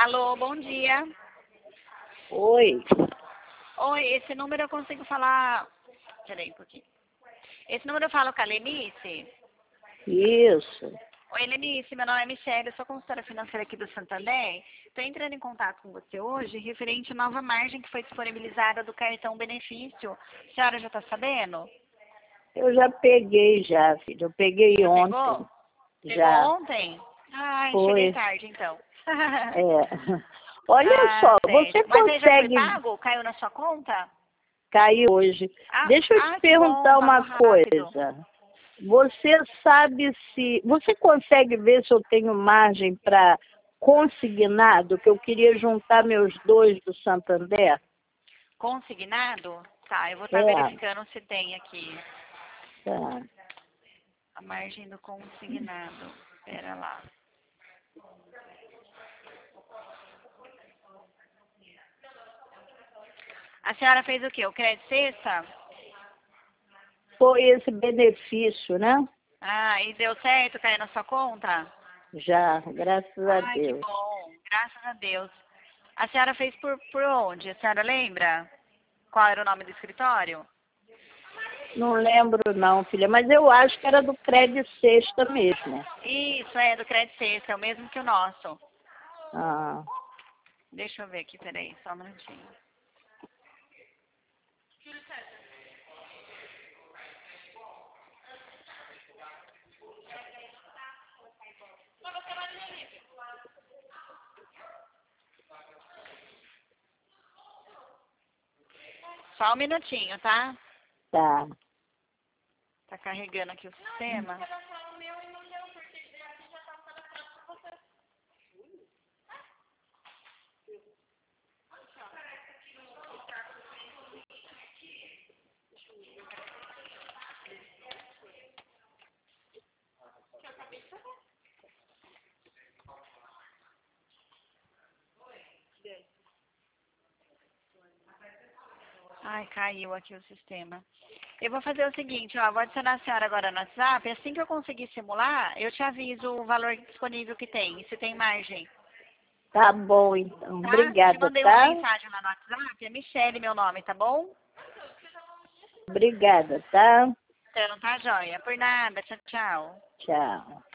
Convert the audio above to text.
Alô, bom dia. Oi, Oi, esse número eu consigo falar... Peraí um pouquinho. Esse número eu falo com a Lenice? isso. Oi, Lenice, meu nome é Michelle, eu sou consultora financeira aqui do Santander. Estou entrando em contato com você hoje referente à nova margem que foi disponibilizada do cartão benefício. A senhora já está sabendo? Eu já peguei já, filho. Eu peguei Já ontem. pegou? Pegou Já. ontem? Ai, cheguei Foi. tarde então. É. Olha Ah, só, você certo. Mas aí já foi consegue pago? Caiu na sua conta? cair hoje. Deixa eu te Que bom, perguntar pagou uma rápido. coisa. Você sabe se... Você consegue ver se eu tenho margem para consignado, que eu queria juntar meus dois do Santander? Consignado? Tá, eu vou estar É. verificando se tem aqui Tá. a margem do consignado. Pera lá. A senhora fez o quê? O crédito sexta? Foi esse benefício, né? Ah, e deu certo? Caiu na sua conta? Já, graças a Ai, que Deus. bom. Graças a Deus. A senhora fez por onde? A senhora lembra? Qual era o nome do escritório? Não lembro não, filha, mas eu acho que era do Crédito Sexta mesmo. Isso, é do crédito sexta, é o mesmo que o nosso. Ah, Deixa eu ver aqui, peraí, só um minutinho. Só um minutinho, tá? tá. Tá carregando aqui o sistema. Ai, caiu aqui o sistema. Eu vou fazer o seguinte, ó, vou adicionar a senhora agora no WhatsApp. Assim que eu conseguir simular, eu te aviso o valor disponível que tem, se tem margem, Tá bom, então. tá? Te Obrigada, mandei uma tá? mensagem lá no WhatsApp, é Michele meu nome, tá bom? Obrigada, tá? Então, tá joia. Por nada, tchau, tchau. Tchau.